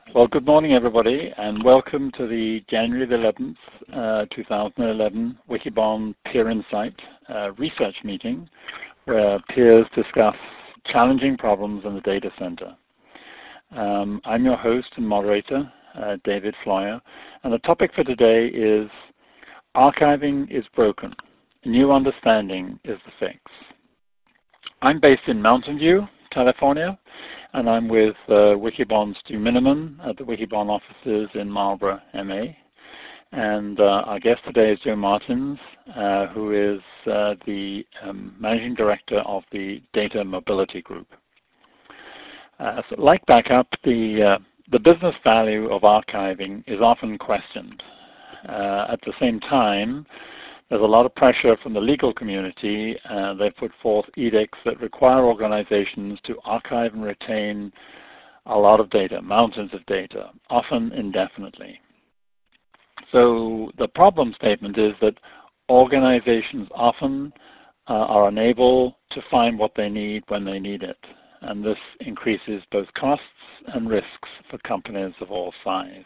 Well, good morning, everybody, and welcome to the January the 11th, 2011 Wikibon Peer Insight research meeting, where peers discuss challenging problems in the data center. I'm your host and moderator, David Floyer, and the topic for today is Archiving is Broken. A New Understanding is the Fix. I'm based in Mountain View, California, and I'm with Wikibon's Stu Miniman at the Wikibon offices in Marlborough, MA. And our guest today is Joe Martins, who is the Managing Director of the Data Mobility Group. So like backup, the business value of archiving is often questioned. At the same time, there's a lot of pressure from the legal community. They've put forth edicts that require organizations to archive and retain a lot of data, mountains of data, often indefinitely. So the problem statement is that organizations often are unable to find what they need when they need it. And this increases both costs and risks for companies of all size.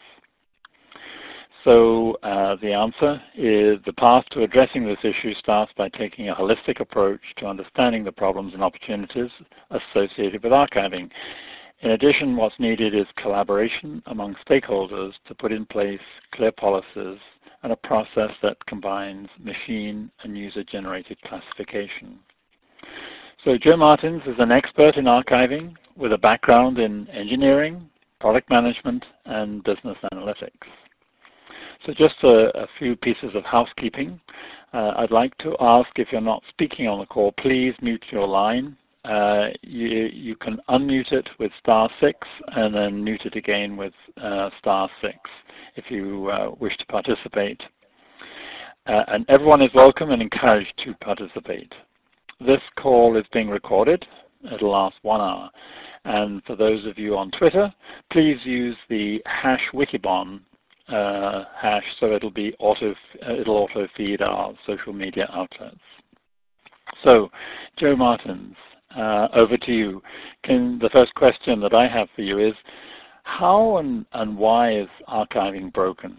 So the answer is the path to addressing this issue starts by taking a holistic approach to understanding the problems and opportunities associated with archiving. In addition, what's needed is collaboration among stakeholders to put in place clear policies and a process that combines machine and user-generated classification. So Joe Martins is an expert in archiving with a background in engineering, product management, and business analytics. So just a few pieces of housekeeping. I'd like to ask, if you're not speaking on the call, please mute your line. You can unmute it with *6 and then mute it again with *6 if you wish to participate. And everyone is welcome and encouraged to participate. This call is being recorded. It'll last 1 hour. And for those of you on Twitter, please use the #Wikibon hash, so it'll auto feed our social media outlets. So, Joe Martins, over to you. The first question that I have for you is, how and why is archiving broken?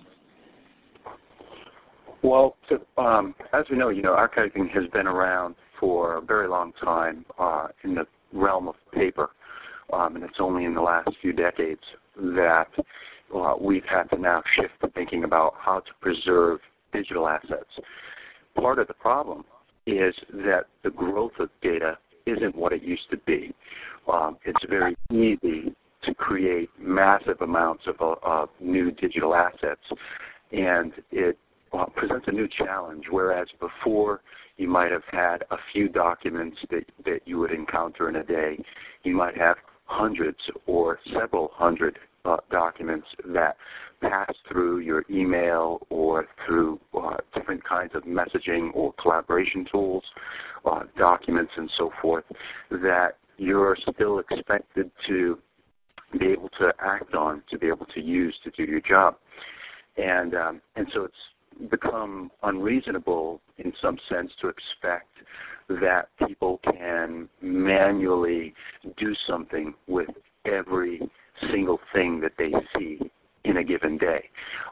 Well, as we know, archiving has been around for a very long time in the realm of paper, and it's only in the last few decades that we've had to now shift to thinking about how to preserve digital assets. Part of the problem is that the growth of data isn't what it used to be. It's very easy to create massive amounts of new digital assets, and it presents a new challenge, whereas before you might have had a few documents that you would encounter in a day. You might have hundreds or several hundred documents that pass through your email or through different kinds of messaging or collaboration tools, documents and so forth, that you're still expected to be able to act on, to be able to use to do your job. And so it's become unreasonable in some sense to expect that people can manually do something with every single thing that they see in a given day.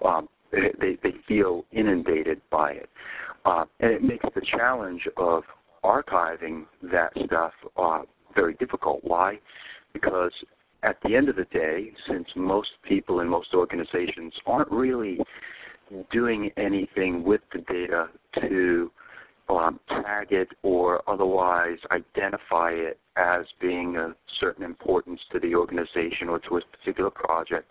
They feel inundated by it. And it makes the challenge of archiving that stuff very difficult. Why? Because at the end of the day, since most people in most organizations aren't really doing anything with the data to tag it or otherwise identify it as being a certain importance to the organization or to a particular project,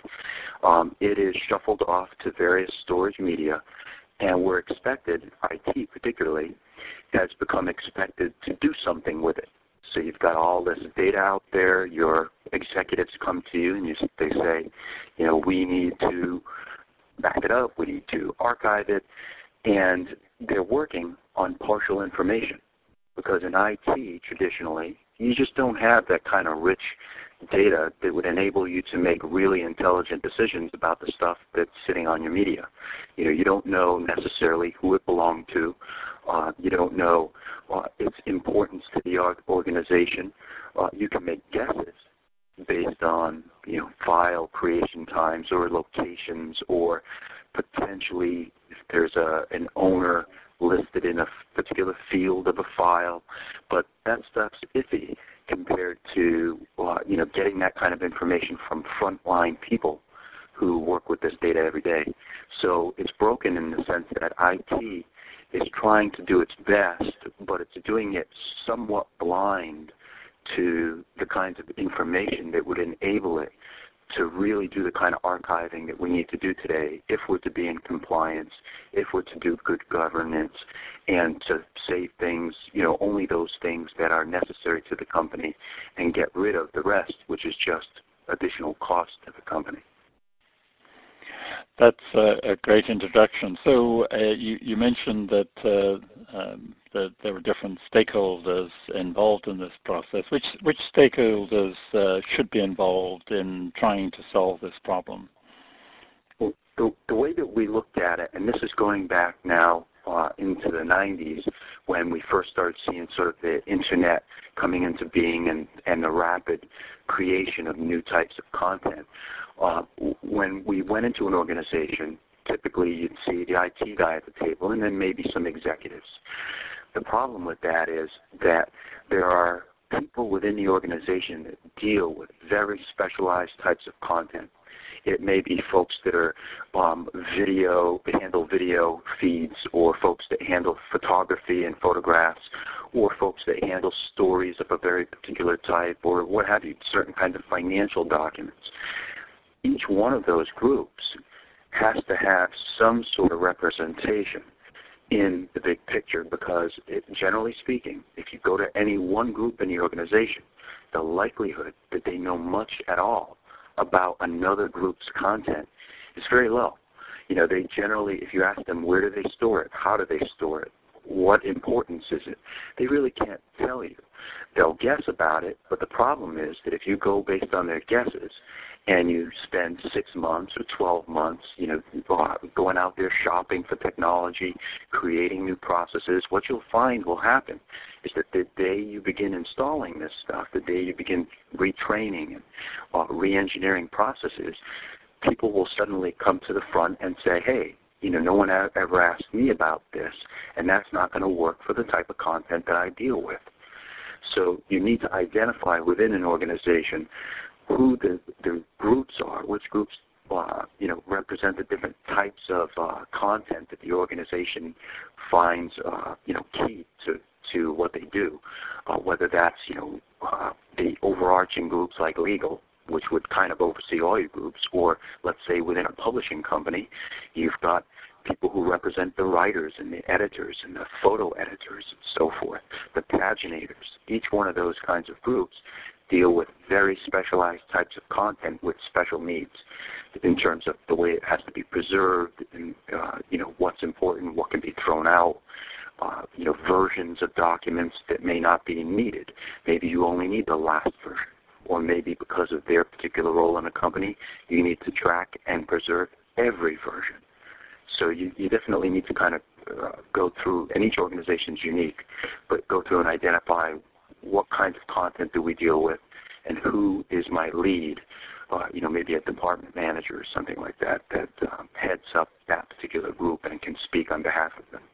it is shuffled off to various storage media, and we're expected, IT particularly, has become expected to do something with it. So you've got all this data out there, your executives come to you and they say, we need to back it up, we need to archive it, and they're working on partial information, because in IT, traditionally, you just don't have that kind of rich data that would enable you to make really intelligent decisions about the stuff that's sitting on your media. You don't know necessarily who it belonged to. You don't know its importance to the organization. You can make guesses, based on, file creation times or locations, or potentially if there's an owner listed in a particular field of a file. But that stuff's iffy compared to, getting that kind of information from frontline people who work with this data every day. So it's broken in the sense that IT is trying to do its best, but it's doing it somewhat blind to the kinds of information that would enable it to really do the kind of archiving that we need to do today if we're to be in compliance, if we're to do good governance, and to save things, only those things that are necessary to the company, and get rid of the rest, which is just additional cost to the company. That's a great introduction. So you mentioned that there were different stakeholders involved in this process. Which stakeholders should be involved in trying to solve this problem? Well, the way that we looked at it, and this is going back now into the 90s, when we first started seeing sort of the Internet coming into being and the rapid creation of new types of content. When we went into an organization, typically you'd see the IT guy at the table and then maybe some executives. The problem with that is that there are people within the organization that deal with very specialized types of content. It may be folks that are handle video feeds, or folks that handle photography and photographs, or folks that handle stories of a very particular type, or what have you, certain kinds of financial documents. Each one of those groups has to have some sort of representation in the big picture, because generally speaking, if you go to any one group in the organization, the likelihood that they know much at all about another group's content is very low. They generally, if you ask them where do they store it, how do they store it, what importance is it, they really can't tell you. They'll guess about it, but the problem is that if you go based on their guesses and you spend 6 months or 12 months, going out there shopping for technology, creating new processes, what you'll find will happen is that the day you begin installing this stuff, the day you begin retraining and re-engineering processes, people will suddenly come to the front and say, hey, no one ever asked me about this, and that's not going to work for the type of content that I deal with. So you need to identify within an organization who the groups are, which groups represent the different types of content that the organization finds key to what they do, whether that's the overarching groups like legal, which would kind of oversee all your groups, or let's say within a publishing company, you've got people who represent the writers and the editors and the photo editors and so forth, the paginators. Each one of those kinds of groups deal with very specialized types of content with special needs in terms of the way it has to be preserved, and what's important, what can be thrown out, versions of documents that may not be needed. Maybe you only need the last version, or maybe because of their particular role in the company, you need to track and preserve every version. So you definitely need to kind of go through, and each organization is unique, but go through and identify what kinds of content do we deal with, and who is my lead, maybe a department manager or something like that heads up that particular group and can speak on behalf of them.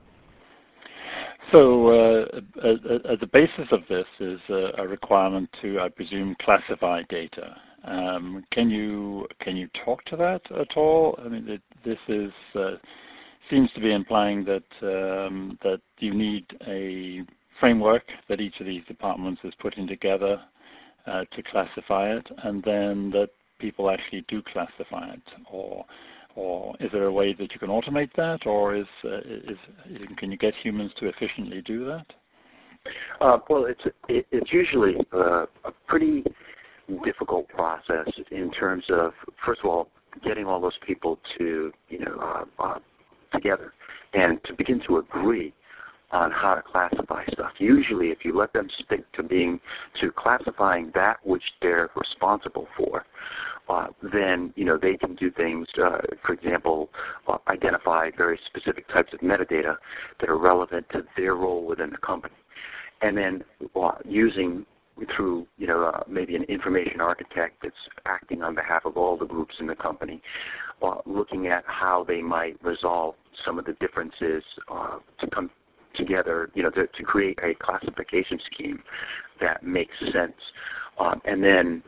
So the basis of this is a requirement to, I presume, classify data. Can you talk to that at all? I mean, this is seems to be implying that that you need a framework that each of these departments is putting together to classify it, and then that people actually do classify it, or is there a way that you can automate that, or can you get humans to efficiently do that? Well, it's usually a pretty difficult process in terms of, first of all, getting all those people to together and to begin to agree on how to classify stuff. Usually, if you let them stick to classifying that which they're responsible for, then they can do things. For example, identify very specific types of metadata that are relevant to their role within the company, and then using through, maybe an information architect that's acting on behalf of all the groups in the company, looking at how they might resolve some of the differences to come together, to create a classification scheme that makes sense. And then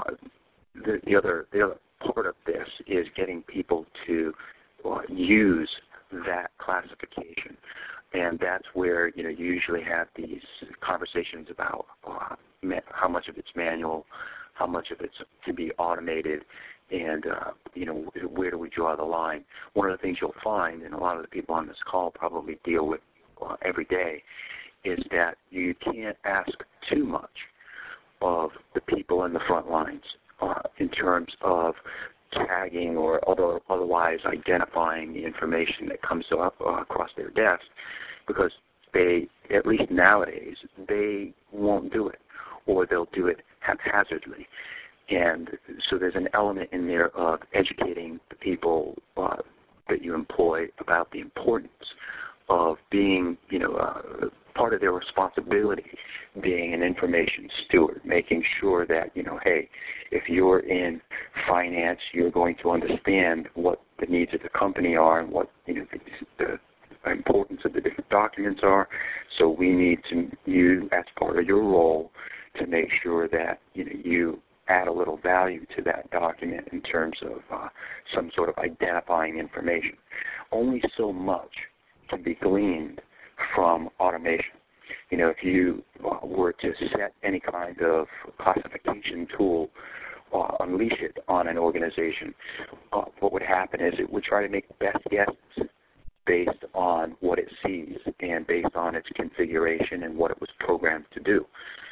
the other part of this is getting people to use that classification. And that's where, you usually have these conversations about how much of it's manual, how much of it's to be automated, and, where do we draw the line. One of the things you'll find, and a lot of the people on this call probably deal with every day, is that you can't ask too much of the people in the front lines in terms of tagging or otherwise identifying the information that comes up across their desk, because they, at least nowadays, they won't do it, or they'll do it haphazardly. And so there's an element in there of educating the people that you employ about the importance of being, part of their responsibility being an information steward, making sure that, hey, if you're in finance, you're going to understand what the needs of the company are and what, the importance of the different documents are. So we need you, as part of your role, to make sure that, you add a little value to that document in terms of some sort of identifying information. Only so much can be gleaned from automation. If you were to set any kind of classification tool, unleash it on an organization, what would happen is it would try to make best guesses based on what it sees and based on its configuration and what it was programmed to do.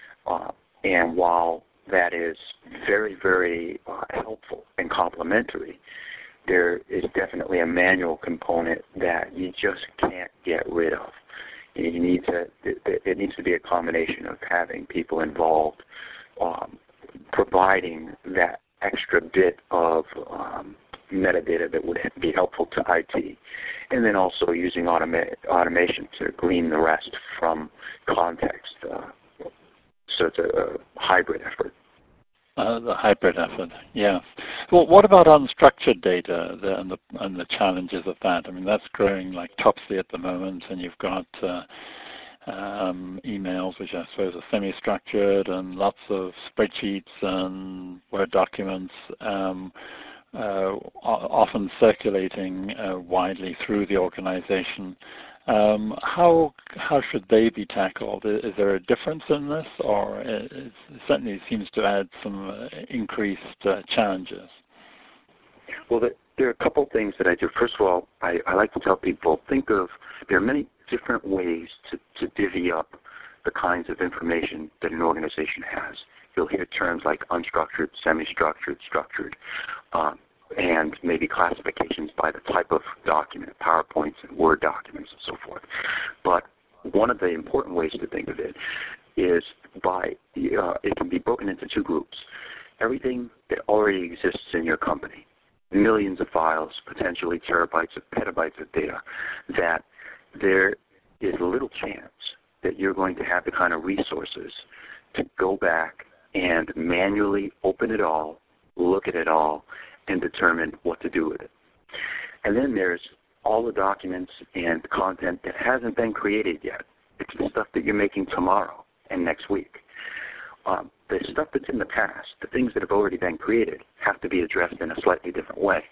And while that is very, very helpful and complementary, there is definitely a manual component that you just can't get rid of. It needs to be a combination of having people involved, providing that extra bit of metadata that would be helpful to IT, and then also using automation to glean the rest from context. So it's a hybrid effort. The hybrid effort, yeah. Well, what about unstructured data and the challenges of that? I mean, that's growing like topsy at the moment, and you've got emails, which I suppose are semi-structured, and lots of spreadsheets and Word documents, often circulating widely through the organization. How should they be tackled? Is there a difference in this, or it certainly seems to add some increased challenges? Well, there are a couple things that I do. First of all, I like to tell people, there are many different ways to divvy up the kinds of information that an organization has. You'll hear terms like unstructured, semi-structured, structured, and maybe classifications by the type of document, PowerPoints and Word documents and so forth. But one of the important ways to think of it is it can be broken into two groups. Everything that already exists in your company, millions of files, potentially terabytes of petabytes of data, that there is little chance that you're going to have the kind of resources to go back and manually open it all, look at it all, and determine what to do with it. And then there's all the documents and content that hasn't been created yet. It's the stuff that you're making tomorrow and next week. The stuff that's in the past, the things that have already been created, have to be addressed in a slightly different way.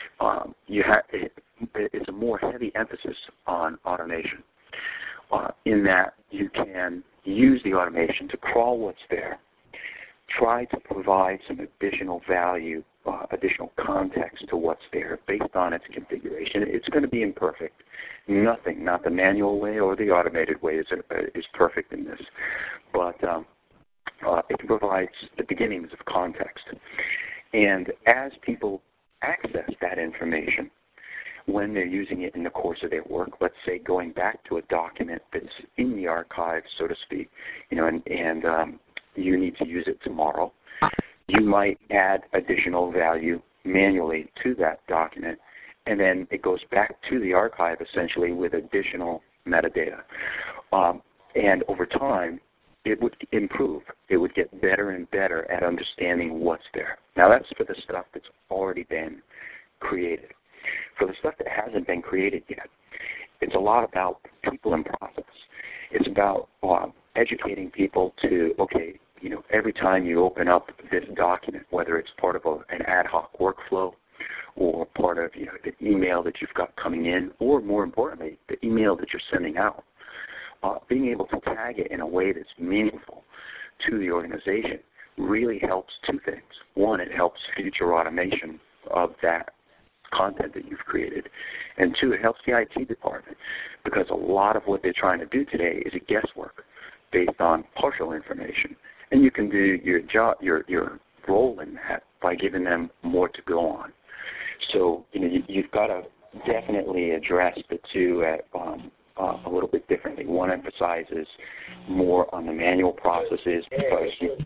It's a more heavy emphasis on automation, in that you can use the automation to crawl what's there, try to provide some additional value, additional context to what's there based on its configuration. It's going to be imperfect. Nothing, not the manual way or the automated way, is perfect in this. But it provides the beginnings of context. And as people access that information, when they're using it in the course of their work, let's say going back to a document that's in the archive, so to speak, and you need to use it tomorrow, you might add additional value manually to that document, and then it goes back to the archive essentially with additional metadata. And over time, it would improve. It would get better and better at understanding what's there. Now, that's for the stuff that's already been created. For the stuff that hasn't been created yet, it's a lot about people and process. It's about educating people to, okay, every time you open up this document, whether it's part of an ad hoc workflow or part of the email that you've got coming in, or more importantly, the email that you're sending out, being able to tag it in a way that's meaningful to the organization really helps two things. One, it helps future automation of that content that you've created. And two, it helps the IT department, because a lot of what they're trying to do today is guesswork based on partial information. And you can do your job, your role in that by giving them more to go on. So you've got to definitely address the two a little bit differently. One emphasizes more on the manual processes because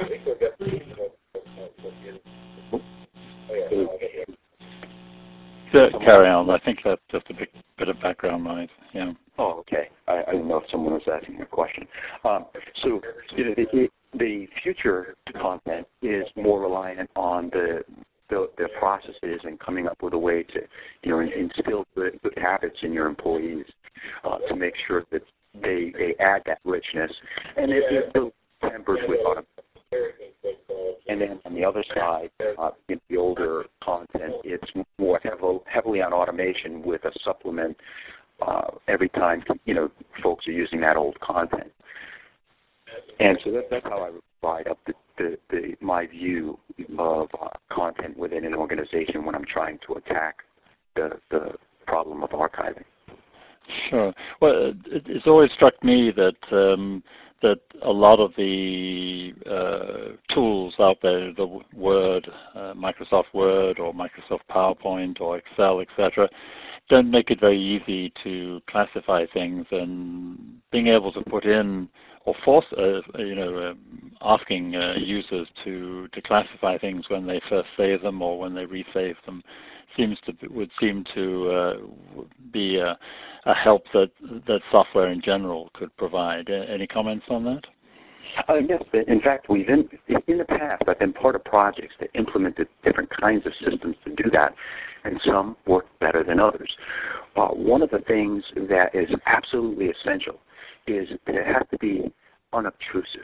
carry on. I think that's just a bit of background noise. Yeah. Oh, okay. I didn't know if someone was asking a question. So the future content is more reliant on the processes and coming up with a way to instill good habits in your employees to make sure that they add that richness, and it's still tempered with automation. And then on the other side, in the older content, it's more heavily on automation with a supplement every time folks are using that old content. And so that's how I divide up my view of content within an organization when I'm trying to attack the problem of archiving. Sure. Well, it's always struck me that that a lot of the tools out there, the Word, Microsoft Word or Microsoft PowerPoint or Excel, etc., don't make it very easy to classify things, and being able to put in or force, asking users to classify things when they first save them or when they resave them would seem to be a help that software in general could provide. Any comments on that? Yes. In fact, in the past, I've been part of projects that implemented different kinds of systems to do that, and some work better than others. One of the things that is absolutely essential is that it has to be unobtrusive.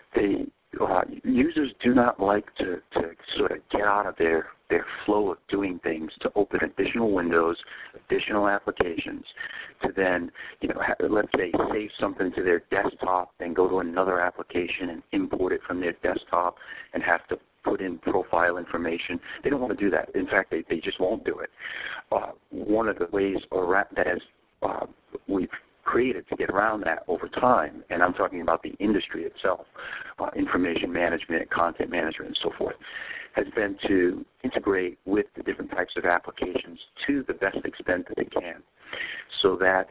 Users do not like to sort of get out of their flow of doing things to open additional windows, additional applications, to then, let's say, save something to their desktop, then go to another application and import it from their desktop and have to put in profile information. They don't want to do that. In fact, they just won't do it. One of the ways that we've created to get around that over time, and I'm talking about the industry itself, information management, content management, and so forth, has been to integrate with the different types of applications to the best extent that they can, so that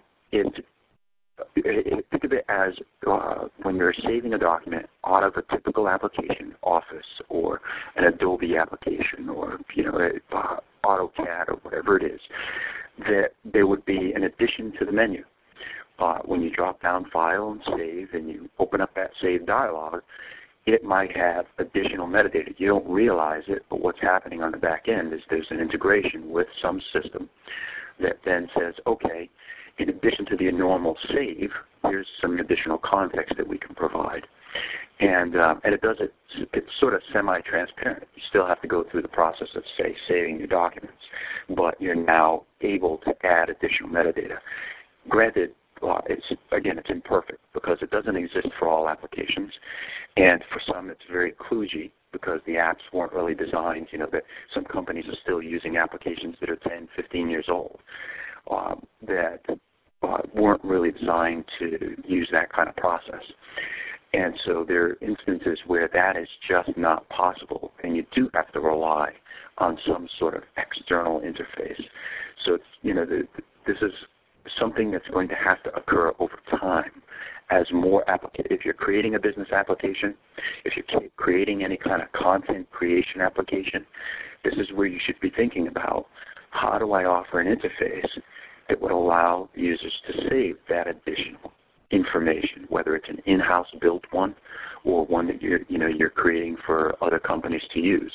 think of it as when you're saving a document out of a typical application, Office or an Adobe application or AutoCAD or whatever it is, that there would be an addition to the menu. When you drop down File and Save and you open up that Save dialog, it might have additional metadata. You don't realize it, but what's happening on the back end is there's an integration with some system that then says, okay, in addition to the normal save, here's some additional context that we can provide. And it does it, it's sort of semi-transparent. You still have to go through the process of, say, saving your documents, but you're now able to add additional metadata. Granted, it's imperfect because it doesn't exist for all applications, and for some it's very kludgy because the apps weren't really designed, that some companies are still using applications that are 10, 15 years old that weren't really designed to use that kind of process. And so there are instances where that is just not possible, and you do have to rely on some sort of external interface. So it's, this is something that's going to have to occur over time as more if you're creating a business application, if you're creating any kind of content creation application, this is where you should be thinking about, how do I offer an interface that would allow users to save that additional information, whether it's an in-house built one or one that you're creating for other companies to use.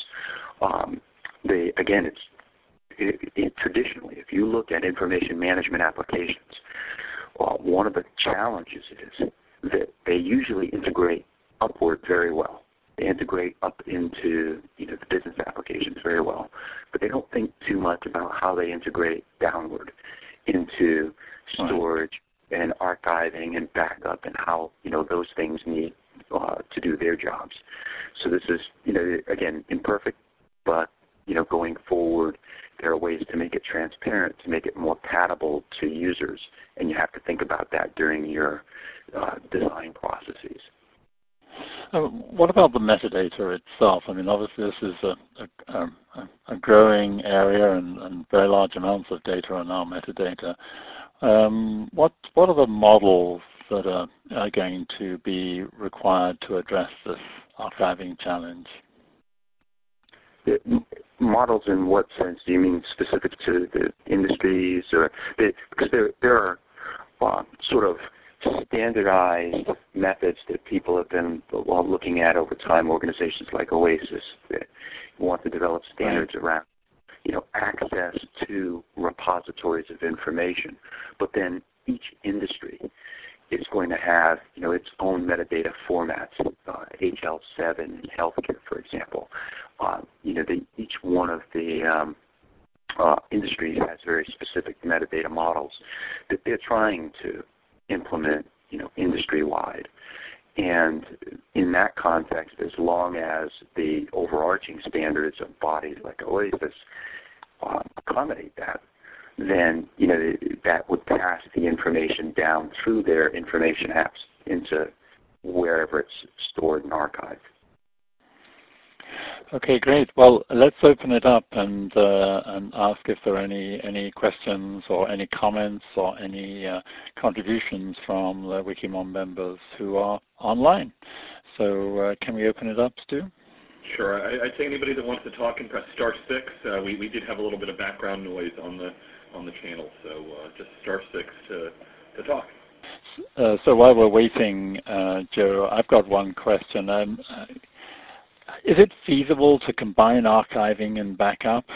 Traditionally, if you look at information management applications, one of the challenges is that they usually integrate upward very well. They integrate up into the business applications very well, but they don't think too much about how they integrate downward into storage and archiving and backup and how those things need to do their jobs. So this is again imperfect, but going forward, there are ways to make it transparent, to make it more palatable to users, and you have to think about that during your design processes. What about the metadata itself? I mean, obviously this is a growing area, and very large amounts of data are now metadata. What are the models that are going to be required to address this archiving challenge? Models in what sense? Do you mean specific to the industries, or because there are sort of standardized methods that people have been looking at over time? Organizations like Oasis that want to develop standards around access to repositories of information, but then each industry is going to have its own metadata formats. HL7 in healthcare, for example. Each one of the industries has very specific metadata models that they're trying to implement, industry-wide. And in that context, as long as the overarching standards of bodies like Oasis accommodate that, then that would pass the information down through their information apps into wherever it's stored and archived. Okay, great. Well, let's open it up and ask if there are any questions or any comments or any contributions from the Wikimon members who are online. So can we open it up, Stu? Sure. I'd say anybody that wants to talk can press *6. We did have a little bit of background noise on the channel, so just *6 to talk. So while we're waiting, Joe, I've got one question. Is it feasible to combine archiving and backup?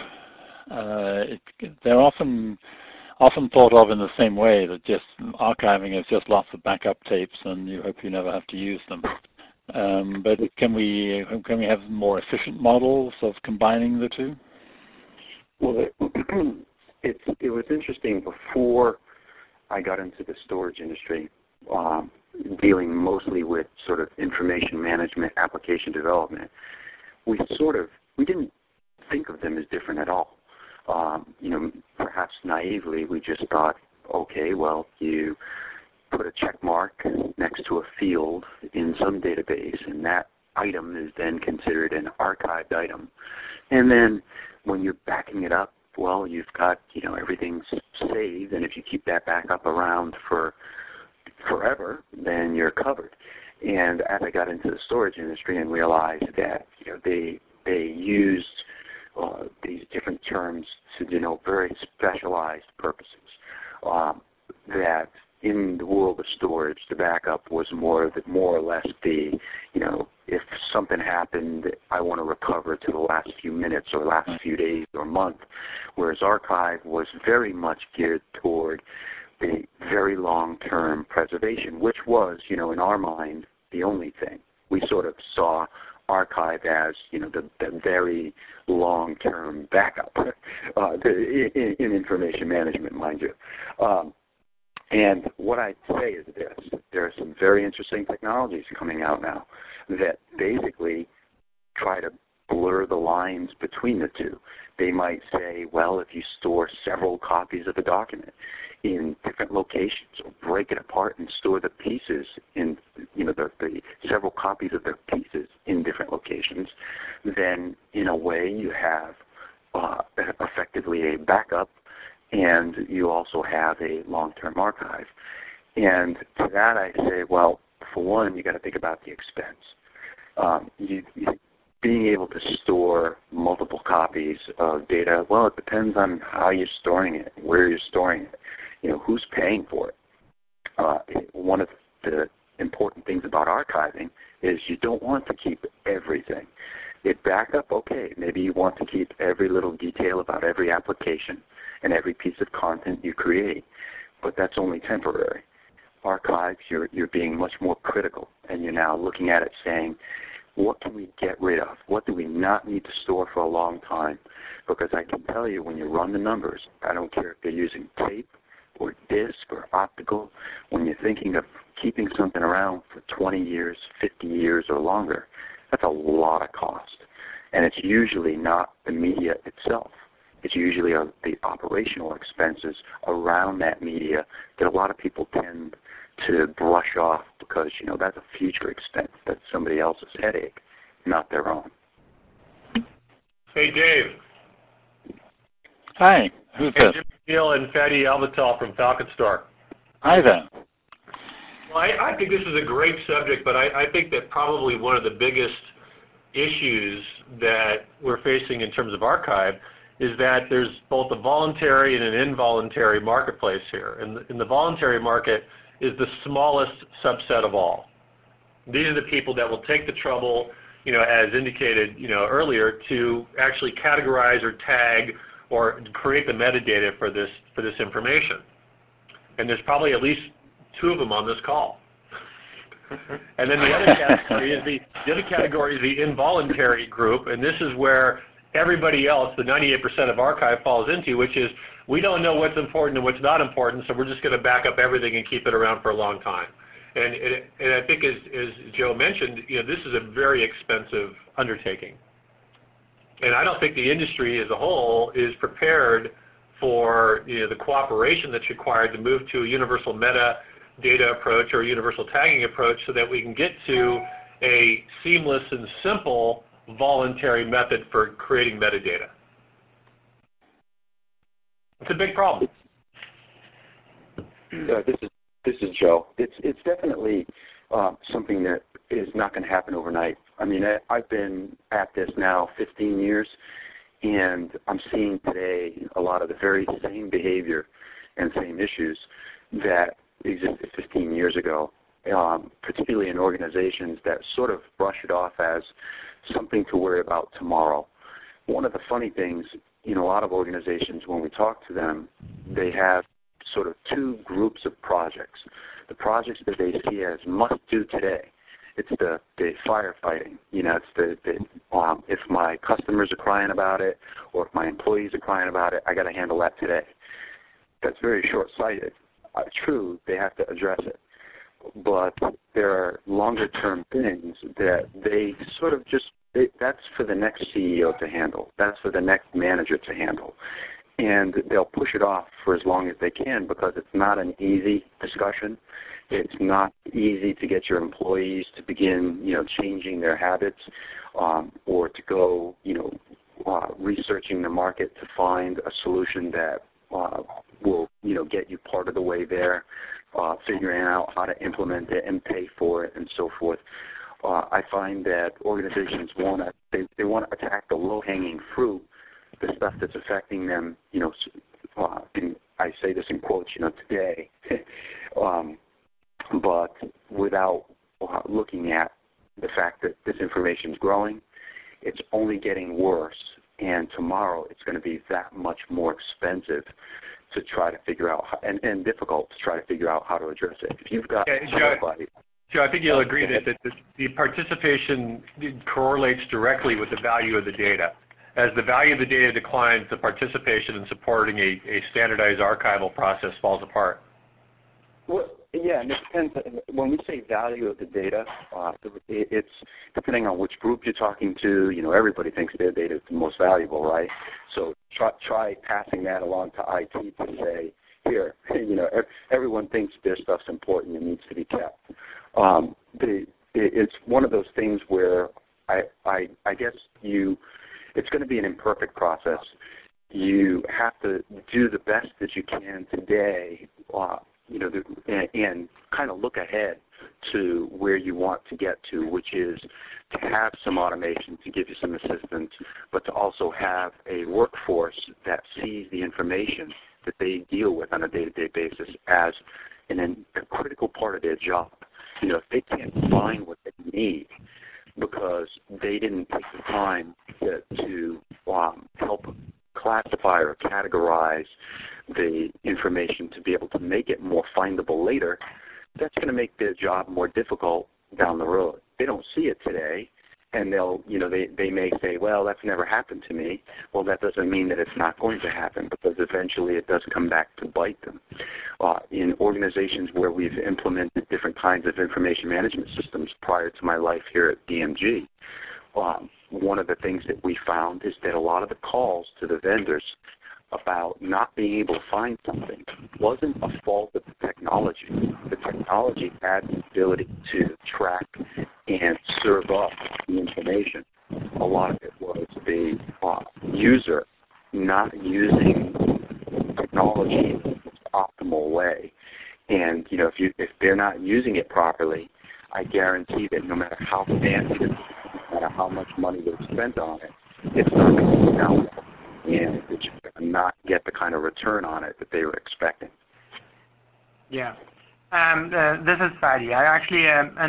They're often thought of in the same way, that just archiving is just lots of backup tapes and you hope you never have to use them. But can we have more efficient models of combining the two? Well, it was interesting before I got into the storage industry, dealing mostly with sort of information management, application development. We didn't think of them as different at all. Perhaps naively, we just thought, okay, well, you put a check mark next to a field in some database, and that item is then considered an archived item. And then when you're backing it up, well, you've got, everything's saved, and if you keep that backup around for forever, then you're covered. And as I got into the storage industry and realized that they used these different terms to denote very specialized purposes, that in the world of storage, the backup was more or less the, if something happened, I want to recover to the last few minutes or last few days or month, whereas archive was very much geared toward the very long-term preservation, which was, in our mind, the only thing. We sort of saw archive as, the very long-term backup in information management, mind you. And what I'd say is this: there are some very interesting technologies coming out now that basically try to blur the lines between the two. They might say, well, if you store several copies of a document in different locations, or break it apart and store the pieces in, the several copies of the pieces in different locations, then in a way you have effectively a backup, and you also have a long-term archive. And to that I say, well, for one, you got to think about the expense. Being able to store multiple copies of data, well, it depends on how you're storing it, where you're storing it, who's paying for it. One of the important things about archiving is you don't want to keep everything. It backup, okay, maybe you want to keep every little detail about every application and every piece of content you create, but that's only temporary. Archives, you're being much more critical, and you're now looking at it saying, what can we get rid of? What do we not need to store for a long time? Because I can tell you when you run the numbers, I don't care if they're using tape or disc or optical, when you're thinking of keeping something around for 20 years, 50 years or longer, that's a lot of cost. And it's usually not the media itself. It's usually the operational expenses around that media that a lot of people tend to brush off because, that's a future expense. That's somebody else's headache, not their own. Hey, Dave. Hi, who's this? Jim Steele and Fadi Albatal from Falcon Store. Hi there. Well, I think this is a great subject, but I think that probably one of the biggest issues that we're facing in terms of archive is that there's both a voluntary and an involuntary marketplace here. And the voluntary market is the smallest subset of all. These are the people that will take the trouble, as indicated, earlier, to actually categorize or tag or create the metadata for this information. And there's probably at least 2 of them on this call. And then the other category is the involuntary group, and this is where everybody else, the 98% of archive, falls into, which is we don't know what's important and what's not important, so we're just going to back up everything and keep it around for a long time. And I think, as Joe mentioned, this is a very expensive undertaking. And I don't think the industry as a whole is prepared for the cooperation that's required to move to a universal metadata approach or a universal tagging approach so that we can get to a seamless and simple voluntary method for creating metadata. It's a big problem. This is Joe. It's definitely something that is not going to happen overnight. I mean, I've been at this now 15 years, and I'm seeing today a lot of the very same behavior and same issues that existed 15 years ago, particularly in organizations that sort of brush it off as something to worry about tomorrow. One of the funny things, a lot of organizations, when we talk to them, they have sort of 2 groups of projects. The projects that they see as must do today. It's the firefighting. It's if my customers are crying about it or if my employees are crying about it, I got to handle that today. That's very short-sighted. True, they have to address it. But there are longer-term things that they sort of that's for the next CEO to handle. That's for the next manager to handle. And they'll push it off for as long as they can because it's not an easy discussion. It's not easy to get your employees to begin, changing their habits or to go, researching the market to find a solution that will, get you part of the way there, figuring out how to implement it and pay for it and so forth. I find that organizations want to attack the low-hanging fruit, the stuff that's affecting them, and I say this in quotes, today, but without looking at the fact that this information is growing, it's only getting worse, and tomorrow it's going to be that much more expensive to try to figure out, and difficult to try to figure out how to address it. If you've got somebody... Joe, I think you'll agree that the participation correlates directly with the value of the data. As the value of the data declines, the participation in supporting a standardized archival process falls apart. Well, yeah, and it depends. When we say value of the data, it's depending on which group you're talking to. Everybody thinks their data is the most valuable, right? So try passing that along to IT to say, here, everyone thinks their stuff's important and needs to be kept. It's one of those things where I guess it's going to be an imperfect process. You have to do the best that you can today, and kind of look ahead to where you want to get to, which is to have some automation to give you some assistance, but to also have a workforce that sees the information that they deal with on a day-to-day basis as a critical part of their job. if they can't find what they need because they didn't take the time to help classify or categorize the information to be able to make it more findable later, that's going to make their job more difficult down the road. They don't see it today, and they may say, well, that's never happened to me. Well, that doesn't mean that it's not going to happen, because eventually it does come back to bite them. In organizations where we've implemented different kinds of information management systems prior to my life here at DMG, one of the things that we found is that a lot of the calls to the vendors about not being able to find something wasn't a fault of the technology. The technology had the ability to track and serve up the information. A lot of it was the user not using technology in the optimal way. And if they're not using it properly, I guarantee that no matter how fancy it is, no matter how much money they've spent on it, it's not going to be out, and it's just going to not get the kind of return on it that they were expecting. Yeah. This is Fadi. I actually,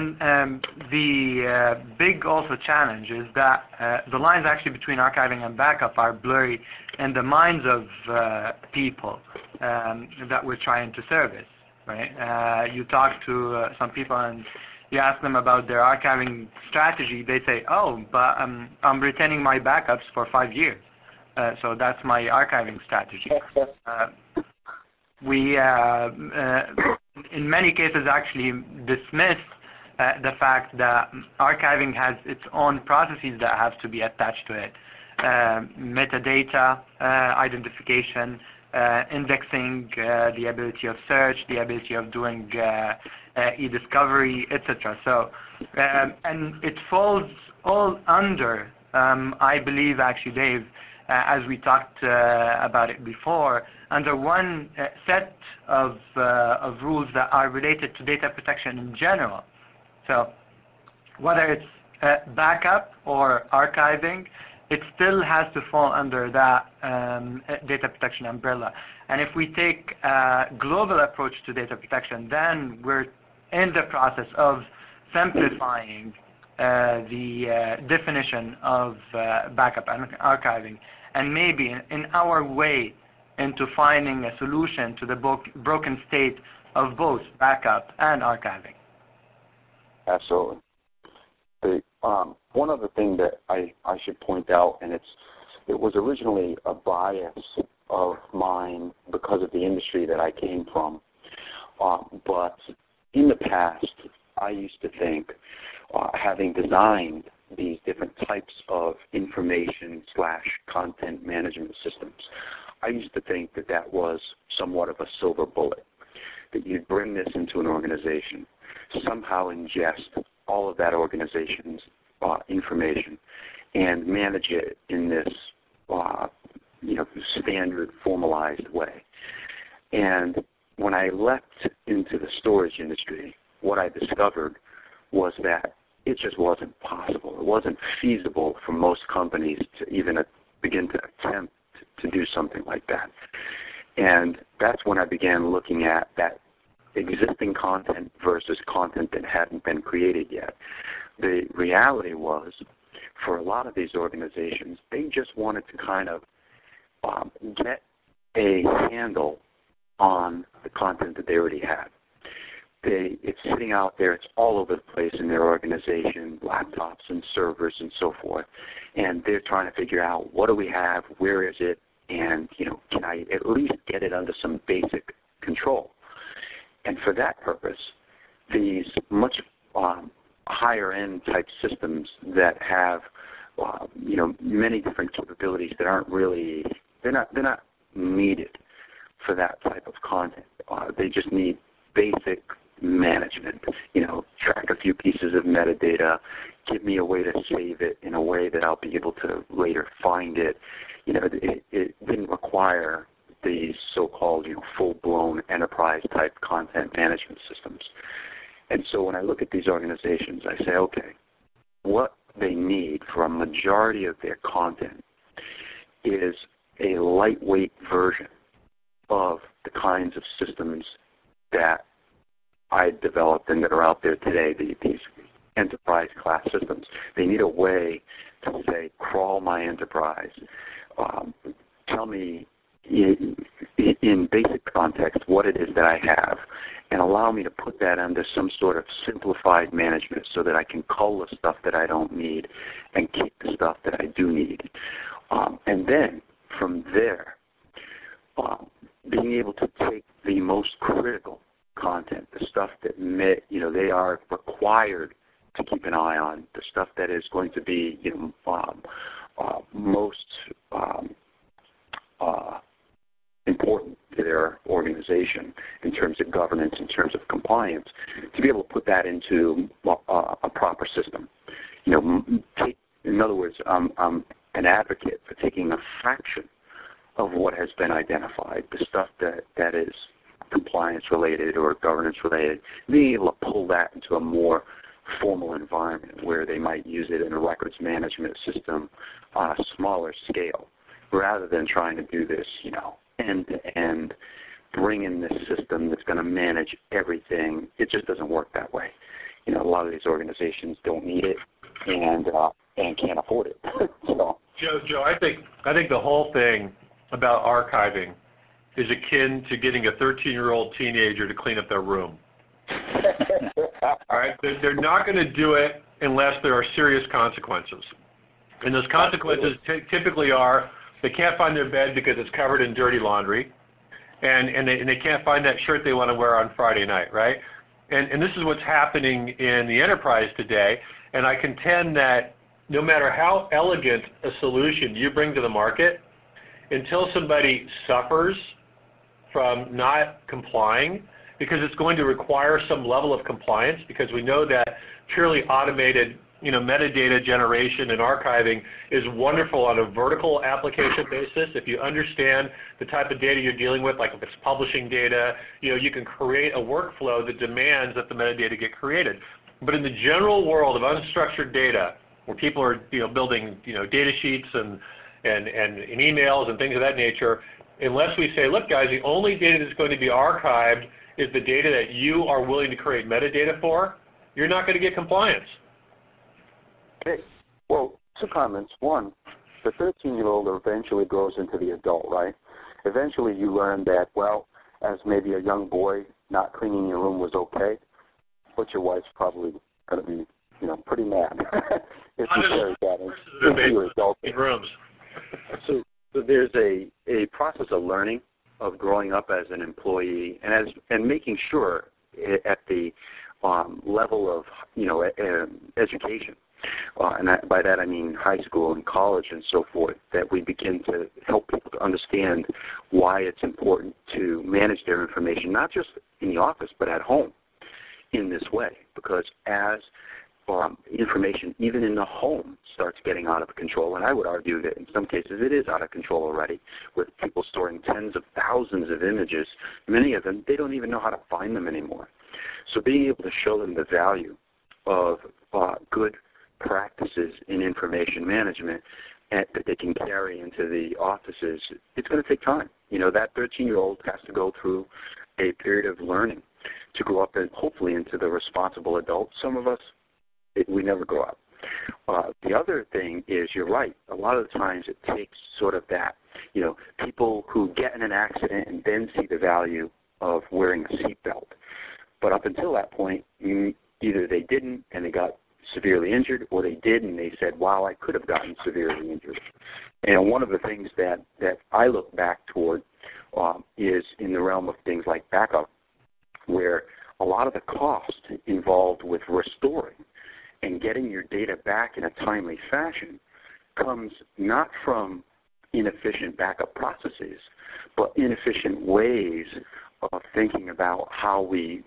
the big also challenge is that the lines actually between archiving and backup are blurry in the minds of people that we're trying to service, right? You talk to some people and you ask them about their archiving strategy, they say, oh, but I'm retaining my backups for 5 years. So that's my archiving strategy. We, in many cases, actually dismiss the fact that archiving has its own processes that have to be attached to it. Metadata, identification, indexing, the ability of search, the ability of doing e-discovery, etc. So, and it falls all under, I believe, actually, Dave, as we talked about it before, under one set of rules that are related to data protection in general. So whether it's backup or archiving, it still has to fall under that data protection umbrella. And if we take a global approach to data protection, then we're in the process of simplifying the definition of backup and archiving, and maybe in our way into finding a solution to the broken state of both backup and archiving. Absolutely. One other thing that I should point out, and it was originally a bias of mine because of the industry that I came from, but in the past, I used to think, having designed these different types of information/content management systems, I used to think that that was somewhat of a silver bullet, that you'd bring this into an organization, somehow ingest all of that organization's information and manage it in this standard formalized way. And when I leapt into the storage industry, what I discovered was that it just wasn't possible. It wasn't feasible for most companies to even begin to attempt to do something like that. And that's when I began looking at that existing content versus content that hadn't been created yet. The reality was, for a lot of these organizations, they just wanted to kind of get a handle on the content that they already had. It's sitting out there, it's all over the place in their organization, laptops and servers and so forth, and they're trying to figure out, what do we have, where is it, and can I at least get it under some basic control? And for that purpose, these much higher end type systems that have many different capabilities that aren't really, they're not needed for that type of content. They just need basic management, track a few pieces of metadata, give me a way to save it in a way that I'll be able to later find it. It didn't require these so-called full-blown enterprise-type content management systems. And so when I look at these organizations, I say, okay, what they need for a majority of their content is a lightweight version of the kinds of systems that I developed and that are out there today, these enterprise class systems. They need a way to say, crawl my enterprise. Tell me in basic context what it is that I have, and allow me to put that under some sort of simplified management so that I can cull the stuff that I don't need and keep the stuff that I do need. And then from there, being able to take the most critical content, the stuff that they are required to keep an eye on, the stuff that is going to be most important to their organization in terms of governance, in terms of compliance, to be able to put that into a proper system. In other words, I'm an advocate for taking a fraction of what has been identified, the stuff that is compliance related or governance related, being able to pull that into a more formal environment where they might use it in a records management system on a smaller scale, rather than trying to do this, end-to-end, bring in this system that's going to manage everything. It just doesn't work that way. A lot of these organizations don't need it and can't afford it. So, Joe, I think the whole thing about archiving is akin to getting a 13-year-old teenager to clean up their room. All right, they're not going to do it unless there are serious consequences, and those consequences typically are they can't find their bed because it's covered in dirty laundry, and they can't find that shirt they want to wear on Friday night, right? And this is what's happening in the enterprise today, and I contend that no matter how elegant a solution you bring to the market, until somebody suffers from not complying, because it's going to require some level of compliance, because we know that purely automated metadata generation and archiving is wonderful on a vertical application basis. If you understand the type of data you're dealing with, like if it's publishing data, you can create a workflow that demands that the metadata get created. But in the general world of unstructured data, where people are building data sheets and emails and things of that nature, unless we say, look guys, the only data that's going to be archived is the data that you are willing to create metadata for, you're not going to get compliance. Okay. Well, two comments. One, the 13-year-old eventually grows into the adult, right? Eventually you learn that, well, as maybe a young boy, not cleaning your room was okay, but your wife's probably going to be, pretty mad if you carry that into your adult rooms. So there's a process of learning, of growing up as an employee, and making sure at the level of education, and by that I mean high school and college and so forth, that we begin to help people to understand why it's important to manage their information, not just in the office but at home in this way, because as information, even in the home, starts getting out of control, and I would argue that in some cases it is out of control already, with people storing tens of thousands of images. Many of them, they don't even know how to find them anymore. So being able to show them the value of good practices in information management that they can carry into the offices, it's going to take time. That 13-year-old has to go through a period of learning to grow up and hopefully into the responsible adult. Some of us, we never grow up. The other thing is, you're right, a lot of the times it takes sort of that, people who get in an accident and then see the value of wearing a seatbelt. But up until that point, either they didn't and they got severely injured, or they did and they said, wow, I could have gotten severely injured. And one of the things that I look back toward is in the realm of things like backup, where a lot of the cost involved with restoring and getting your data back in a timely fashion comes not from inefficient backup processes, but inefficient ways of thinking about how we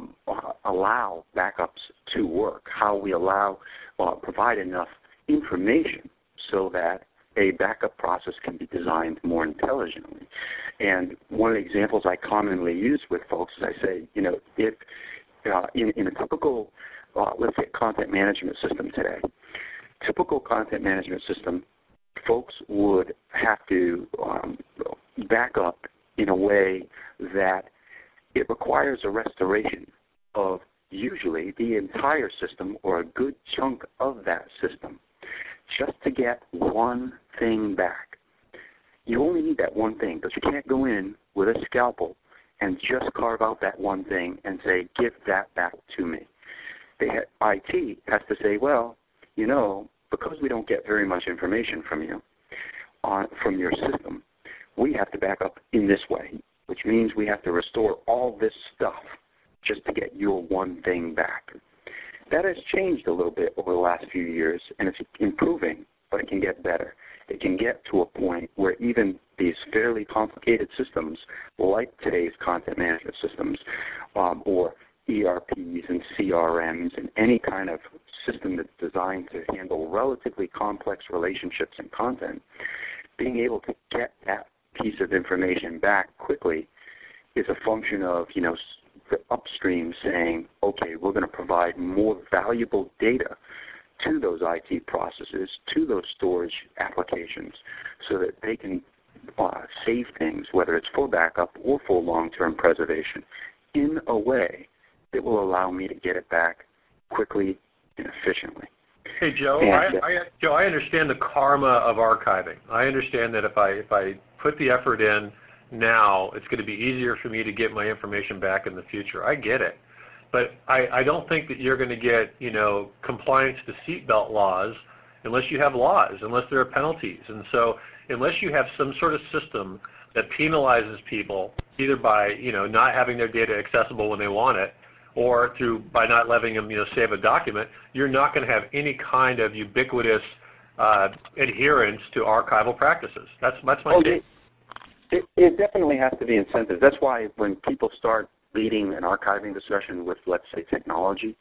allow backups to work, how we provide enough information so that a backup process can be designed more intelligently. And one of the examples I commonly use with folks is I say, if in a typical, let's say, content management system today, typical content management system, folks would have to back up in a way that it requires a restoration of usually the entire system or a good chunk of that system just to get one thing back. You only need that one thing, because you can't go in with a scalpel and just carve out that one thing and say, give that back to me. IT has to say, well, you know, because we don't get very much information from you, from your system, we have to back up in this way, which means we have to restore all this stuff just to get your one thing back. That has changed a little bit over the last few years, and it's improving, but it can get better. It can get to a point where even these fairly complicated systems, like today's content management systems, or ERPs and CRMs and any kind of system that's designed to handle relatively complex relationships and content, being able to get that piece of information back quickly is a function of, you know, the upstream saying, okay, we're going to provide more valuable data to those IT processes, to those storage applications, so that they can save things, whether it's for backup or for long-term preservation, in a way that will allow me to get it back quickly and efficiently. Hey, Joe, Joe, I understand the karma of archiving. I understand that if I put the effort in now, it's going to be easier for me to get my information back in the future. I get it. But I don't think that you're going to get, you know, compliance to seatbelt laws unless you have laws, unless there are penalties. And so unless you have some sort of system that penalizes people, either by, you know, not having their data accessible when they want it, or by not letting them, you know, save a document, you're not going to have any kind of ubiquitous adherence to archival practices. That's my take. It definitely has to be incentive. That's why when people start leading an archiving discussion with, let's say, technology,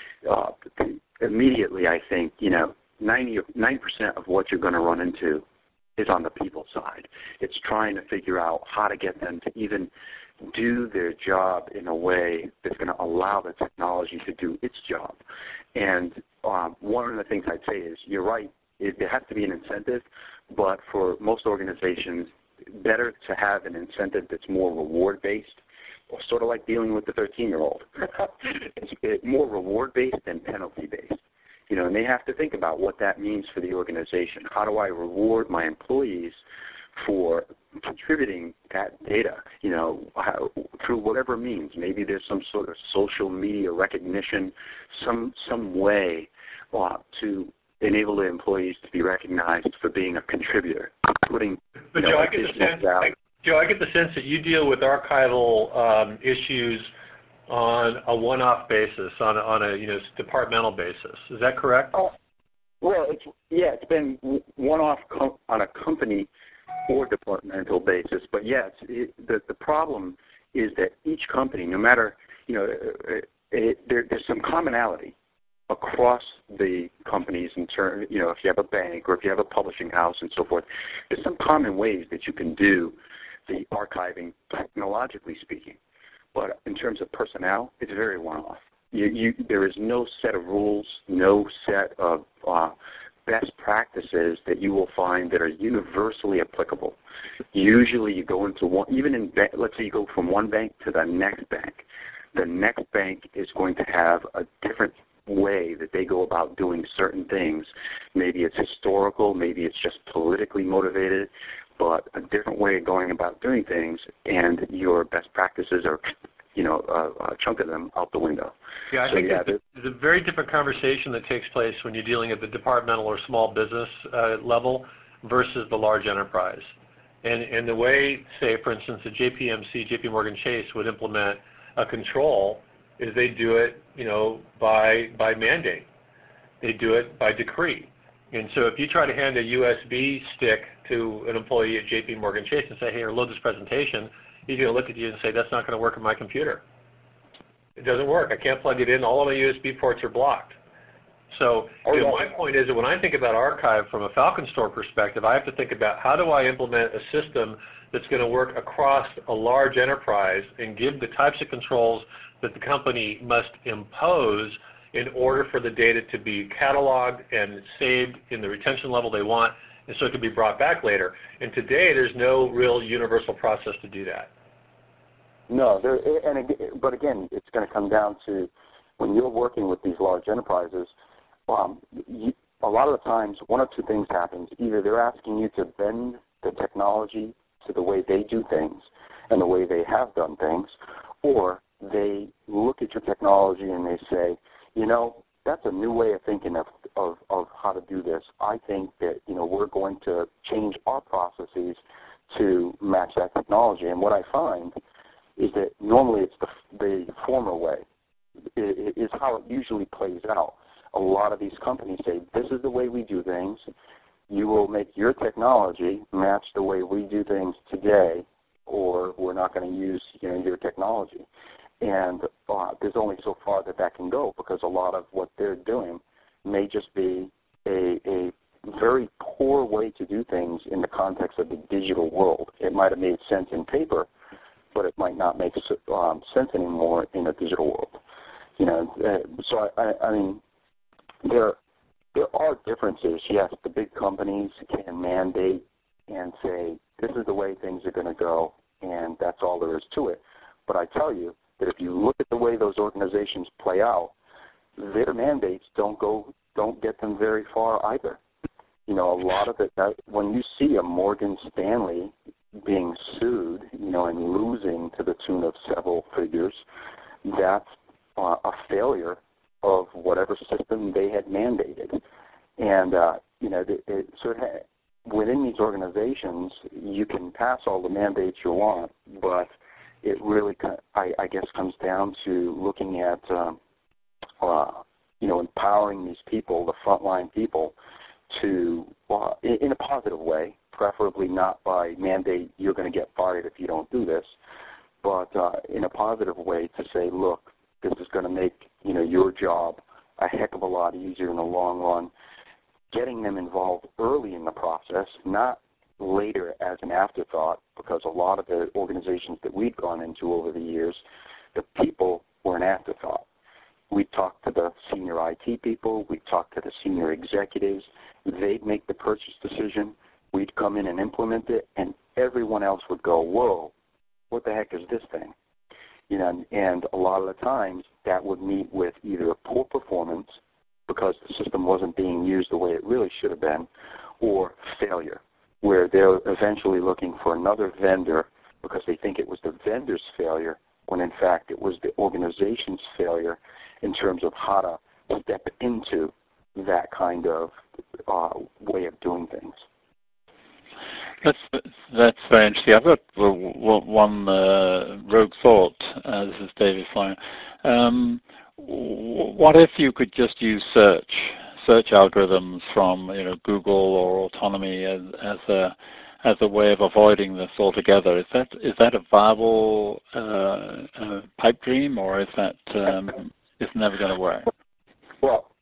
immediately I think, you know, 90% of what you're going to run into is on the people side. It's trying to figure out how to get them to even do their job in a way that's going to allow the technology to do its job. And one of the things I'd say is, you're right, there has to be an incentive, but for most organizations, better to have an incentive that's more reward-based, or sort of like dealing with the 13-year-old. It's more reward-based than penalty-based. You know, and they have to think about what that means for the organization. How do I reward my employees for contributing that data, you know, through whatever means? Maybe there's some sort of social media recognition, some way to enable the employees to be recognized for being a contributor, putting. But Joe, I get the sense that you deal with archival issues on a one-off basis, on a you know, departmental basis. Is that correct? Oh, well, it's been one-off on a company or departmental basis. But yes, the problem is that each company, no matter, you know, there's some commonality across the companies in terms, you know, if you have a bank or if you have a publishing house and so forth, there's some common ways that you can do the archiving, technologically speaking. But in terms of personnel, it's very one-off. There is no set of rules, no set of best practices that you will find that are universally applicable. Usually you go into one, even in, let's say you go from one bank to the next bank is going to have a different way that they go about doing certain things. Maybe it's historical, maybe it's just politically motivated, but a different way of going about doing things, and your best practices are, you know, a chunk of them out the window. Yeah, I think there's a very different conversation that takes place when you're dealing at the departmental or small business level versus the large enterprise. And the way, say, for instance, the JP Morgan Chase would implement a control is they do it, you know, by mandate. They do it by decree. And so if you try to hand a USB stick to an employee at JP Morgan Chase and say, hey, load this presentation, he's going to look at you and say, that's not going to work on my computer. It doesn't work. I can't plug it in. All of my USB ports are blocked. So you know, my point is that when I think about archive from a Falcon Store perspective, I have to think about how do I implement a system that's going to work across a large enterprise and give the types of controls that the company must impose in order for the data to be cataloged and saved in the retention level they want, and so it can be brought back later. And today, there's no real universal process to do that. No, but again, it's going to come down to when you're working with these large enterprises, a lot of the times one of two things happens. Either they're asking you to bend the technology to the way they do things and the way they have done things, or they look at your technology and they say, that's a new way of thinking of how to do this. I think that, we're going to change our processes to match that technology. And what I find is that normally it's the former way. It is how it usually plays out. A lot of these companies say, this is the way we do things. You will make your technology match the way we do things today, or we're not going to use your technology. And there's only so far that can go, because a lot of what they're doing may just be a very poor way to do things in the context of the digital world. It might have made sense in paper, but it might not make sense anymore in a digital world. So I mean, there are differences. Yes, the big companies can mandate and say, this is the way things are going to go, and that's all there is to it. But I tell you that if you look at the way those organizations play out, their mandates don't get them very far either. A lot of it, when you see a Morgan Stanley being sued, and losing to the tune of several figures, that's a failure of whatever system they had mandated. And, within these organizations, you can pass all the mandates you want, but it really, I guess, comes down to looking at, empowering these people, the frontline people, to, in a positive way, preferably not by mandate, you're going to get fired if you don't do this, but in a positive way to say, look, this is going to make, your job a heck of a lot easier in the long run. Getting them involved early in the process, not later as an afterthought, because a lot of the organizations that we've gone into over the years, the people were an afterthought. We talked to the senior IT people, we talked to the senior executives, they'd make the purchase decision, we'd come in and implement it, and everyone else would go, whoa, what the heck is this thing? And a lot of the times that would meet with either poor performance because the system wasn't being used the way it really should have been, or failure, where they're eventually looking for another vendor because they think it was the vendor's failure, when in fact it was the organization's failure in terms of how to step into that kind of way of doing things. That's very interesting. I've got one rogue thought. This is David Flyer. What if you could just use search algorithms from Google or Autonomy as a way of avoiding this altogether? Is that a viable pipe dream, or is that it's never going to work? Well,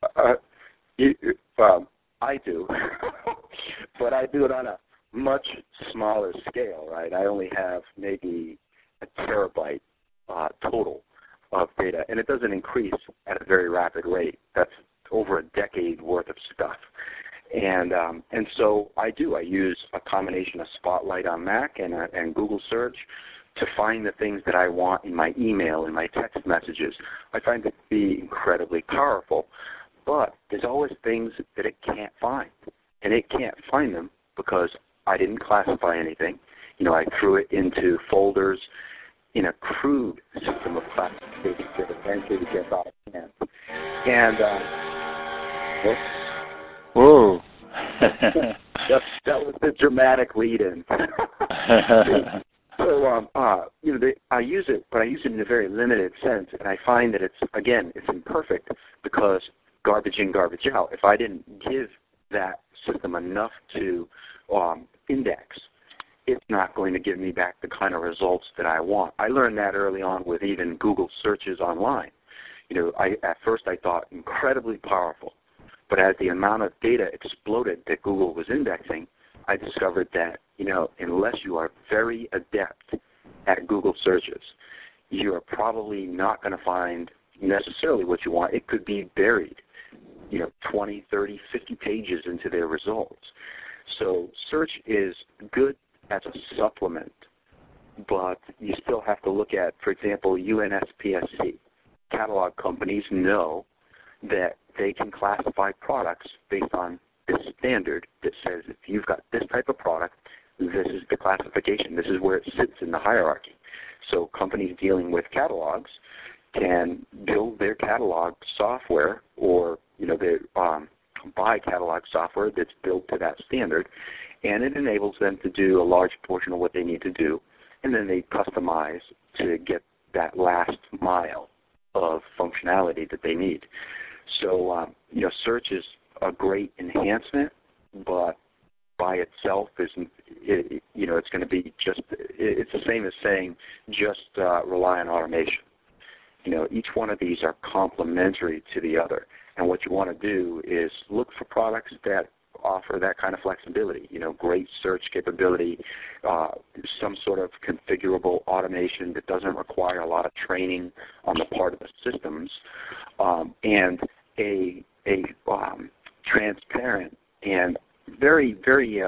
I do, but I do it on a much smaller scale, right? I only have maybe a terabyte total of data, and it doesn't increase at a very rapid rate. That's over a decade worth of stuff. And so I use a combination of Spotlight on Mac and Google Search to find the things that I want in my email, in my text messages. I find it to be incredibly powerful, but there's always things that it can't find, and it can't find them because I didn't classify anything. I threw it into folders in a crude system of classification that eventually gets out of hand. And whoa, that was the dramatic lead-in. So I use it, but I use it in a very limited sense, and I find that it's imperfect because garbage in, garbage out. If I didn't give that system enough to index, it's not going to give me back the kind of results that I want. I learned that early on with even Google searches online. At first I thought incredibly powerful, but as the amount of data exploded that Google was indexing, I discovered that, unless you are very adept at Google searches, you are probably not going to find necessarily what you want. It could be buried, 20, 30, 50 pages into their results. So search is good as a supplement, but you still have to look at, for example, UNSPSC. Catalog companies know that they can classify products based on this standard that says if you've got this type of product, this is the classification. This is where it sits in the hierarchy. So companies dealing with catalogs can build their catalog software, or they buy catalog software that's built to that standard, and it enables them to do a large portion of what they need to do, and then they customize to get that last mile of functionality that they need. So, search is a great enhancement, but by itself isn't, it's going to be it's the same as saying just rely on automation. Each one of these are complementary to the other. And what you want to do is look for products that offer that kind of flexibility, great search capability, some sort of configurable automation that doesn't require a lot of training on the part of the systems, and a transparent and very, very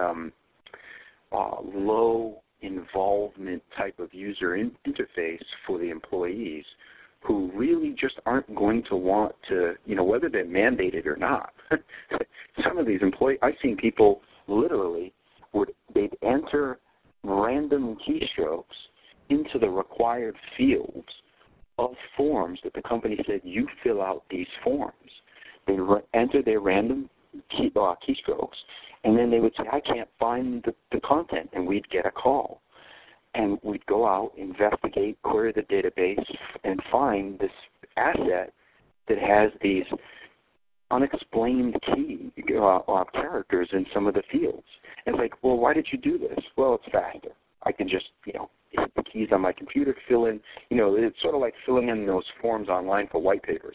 low involvement type of user interface for the employees, who really just aren't going to want to, whether they're mandated or not. Some of these employees, I've seen people literally, they'd enter random keystrokes into the required fields of forms that the company said, you fill out these forms. They enter their random keystrokes, and then they would say, I can't find the content, and we'd get a call. And we'd go out, investigate, query the database, and find this asset that has these unexplained key characters in some of the fields. And it's like, well, why did you do this? Well, it's faster. I can just, hit the keys on my computer, fill in, it's sort of like filling in those forms online for white papers.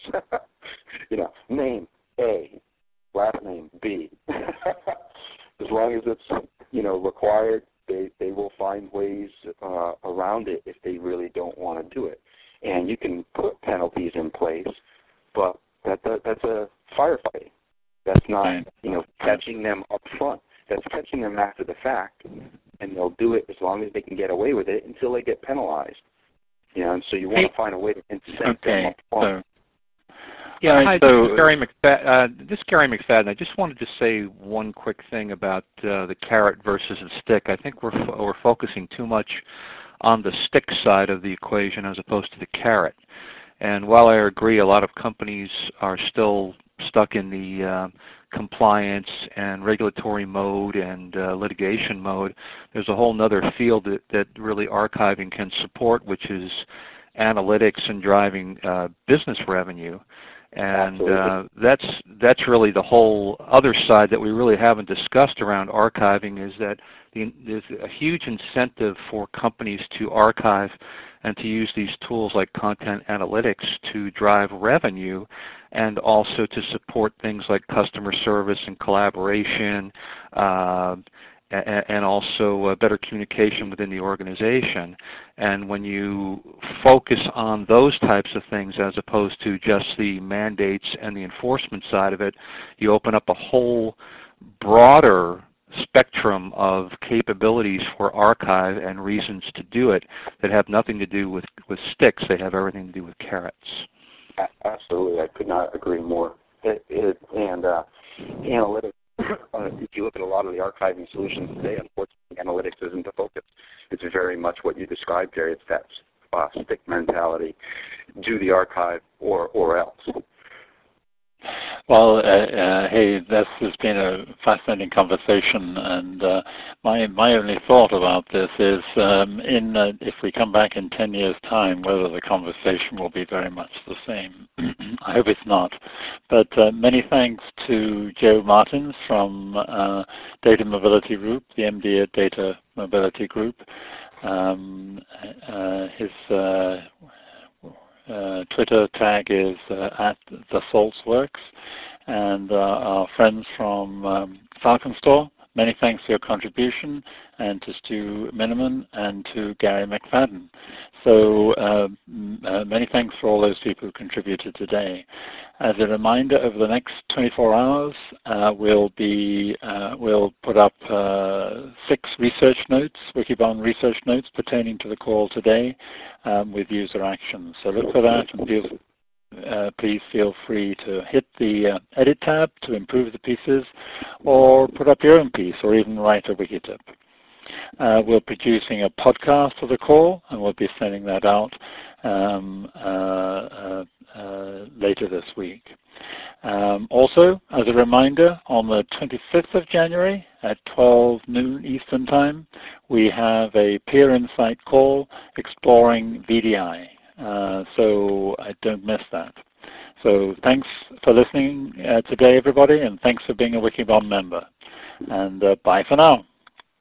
Name A, last name B. As long as it's, required, they will find ways around it if they really don't want to do it. And you can put penalties in place, but that's a firefighting. That's not, catching them up front. That's catching them after the fact, and they'll do it as long as they can get away with it until they get penalized. And so you want to find a way to incent them up front. Yeah, hi, this is Gary McFadden. I just wanted to say one quick thing about the carrot versus the stick. I think we're focusing too much on the stick side of the equation as opposed to the carrot. And while I agree a lot of companies are still stuck in the compliance and regulatory mode and litigation mode, there's a whole other field that really archiving can support, which is analytics and driving business revenue. And that's really the whole other side that we really haven't discussed around archiving, is that there's a huge incentive for companies to archive and to use these tools like content analytics to drive revenue, and also to support things like customer service and collaboration, and also better communication within the organization. And when you focus on those types of things as opposed to just the mandates and the enforcement side of it, you open up a whole broader spectrum of capabilities for archive and reasons to do it that have nothing to do with sticks. They have everything to do with carrots. Absolutely. I could not agree more. Analytics, if you look at a lot of the archiving solutions today, unfortunately, analytics isn't the focus. It's very much what you described, Gary. It's that stick mentality. Do the archive or else. Well, hey, this has been a fascinating conversation, and my only thought about this is, if we come back in 10 years' time, whether the conversation will be very much the same. I hope it's not. But many thanks to Joe Martins from Data Mobility Group, the MD at Data Mobility Group. His Twitter tag is at the Saltzworks, and our friends from Falcon Store. Many thanks for your contribution, and to Stu Miniman and to Gary McFadden. So many thanks for all those people who contributed today. As a reminder, over the next 24 hours, we'll put up 6 research notes, Wikibon research notes pertaining to the call today with user actions. So look for that, and please feel free to hit the edit tab to improve the pieces, or put up your own piece, or even write a Wikitip. We're producing a podcast of the call, and we'll be sending that out later this week. Also, as a reminder, on the 25th of January at 12 noon Eastern Time, we have a Peer Insight call exploring VDI. So don't miss that. So thanks for listening today, everybody, and thanks for being a Wikibon member. And bye for now.